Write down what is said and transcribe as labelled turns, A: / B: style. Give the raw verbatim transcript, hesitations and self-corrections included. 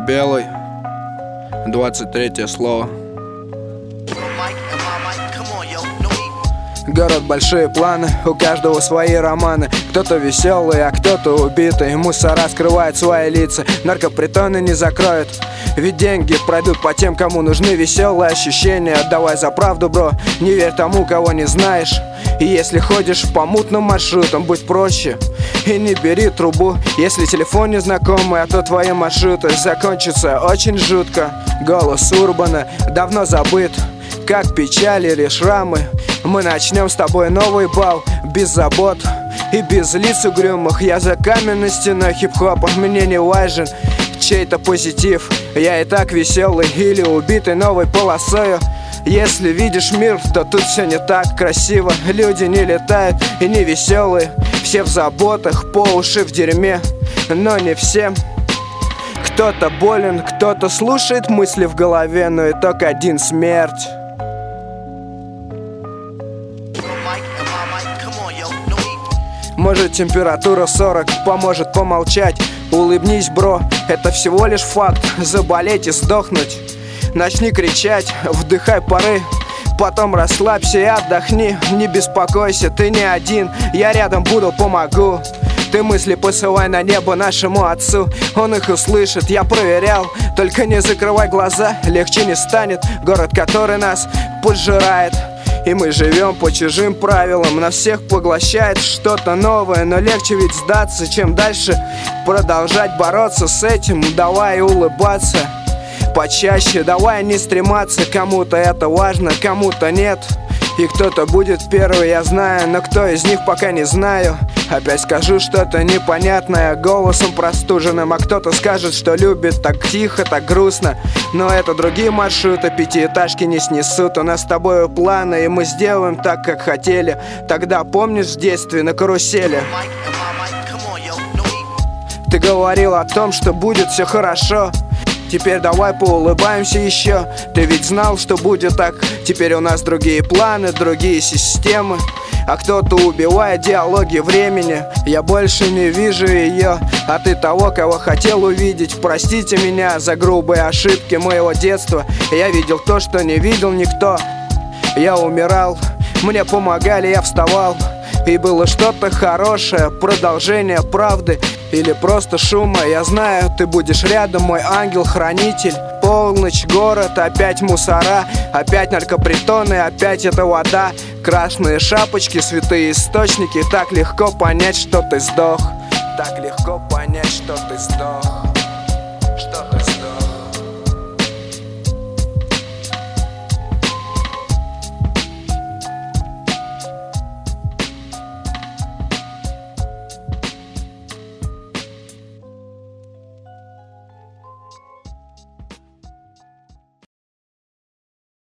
A: Белый, двадцать третье слово. Город, большие планы, у каждого свои романы. Кто-то веселый, а кто-то убитый. Мусора скрывает свои лица, наркопритоны не закроют. Ведь деньги пройдут по тем, кому нужны веселые ощущения. Отдавай за правду, бро, не верь тому, кого не знаешь. И если ходишь по мутным маршрутам, будь проще и не бери трубу, если телефон незнакомый, а то твои маршруты закончатся очень жутко. Голос Урбана давно забыт, как печаль или шрамы. Мы начнем с тобой новый бал, без забот и без лиц угрюмых. Я за каменной стеной хип-хопа, мне не важен чей-то позитив. Я и так веселый или убитый новой полосою. Если видишь мир, то тут все не так красиво. Люди не летают и не веселые, все в заботах, по уши в дерьме. Но не все. Кто-то болен, кто-то слушает мысли в голове, но итог один — смерть. Может, температура сорок поможет помолчать. Улыбнись, бро, это всего лишь факт. Заболеть и сдохнуть. Начни кричать, вдыхай пары, потом расслабься и отдохни. Не беспокойся, ты не один, я рядом буду, помогу. Ты мысли посылай на небо нашему отцу, он их услышит, я проверял. Только не закрывай глаза, легче не станет. Город, который нас пожирает, и мы живем по чужим правилам. Нас всех поглощает что-то новое, но легче ведь сдаться, чем дальше продолжать бороться с этим. Давай улыбаться почаще, давай не стрематься. Кому-то это важно, кому-то нет. И кто-то будет первый, я знаю, но кто из них, пока не знаю. Опять скажу что-то непонятное голосом простуженным, а кто-то скажет, что любит так тихо, так грустно. Но это другие маршруты, пятиэтажки не снесут. У нас с тобой планы, и мы сделаем так, как хотели. Тогда помнишь в детстве на карусели? Ты говорил о том, что будет все хорошо. Теперь давай поулыбаемся еще. Ты ведь знал, что будет так. Теперь у нас другие планы, другие системы. А кто-то убивает диалоги времени. Я больше не вижу ее, а ты того, кого хотел увидеть. Простите меня за грубые ошибки моего детства. Я видел то, что не видел никто. Я умирал, мне помогали, я вставал. И было что-то хорошее, продолжение правды или просто шума. Я знаю, ты будешь рядом, мой ангел-хранитель. Полночь, город, опять мусора, опять наркопритоны, опять эта вода. Красные шапочки, святые источники. Так легко понять, что ты сдох. Так легко понять, что ты сдох.